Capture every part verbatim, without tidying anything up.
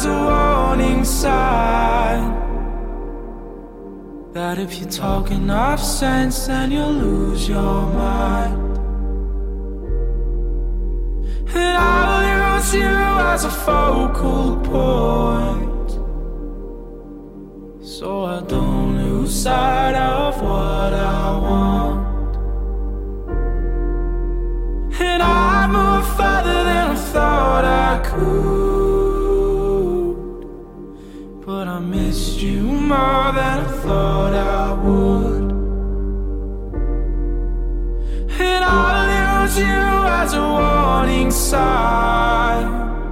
as a warning sign that if you talk enough sense, then you'll lose your mind. And I'll use you as a focal point, so I don't lose sight of what I want. And I moved further than I thought I could, but I missed you more than I thought I would. And I'll use you as a warning sign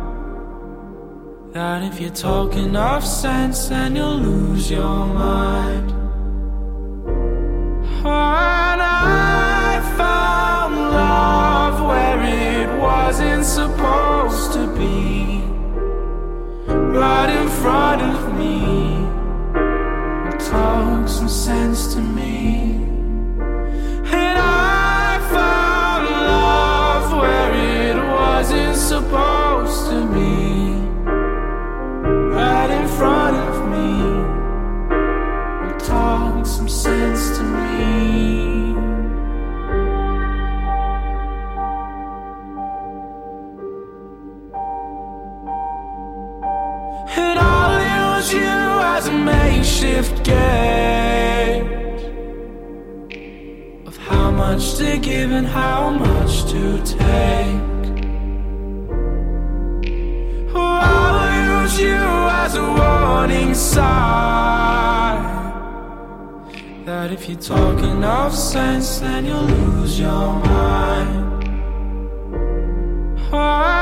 that if you talk enough sense, then you'll lose your mind. And I found love where it wasn't supposed to be, right in front of me. Talk some sense to me. And I found love where it wasn't supposed to be, right in front of me. Talk some sense to me. And I'll use you as a makeshift gauge of how much to give and how much to take. Or I'll use you as a warning sign that if you talk enough sense, then you'll lose your mind. Oh,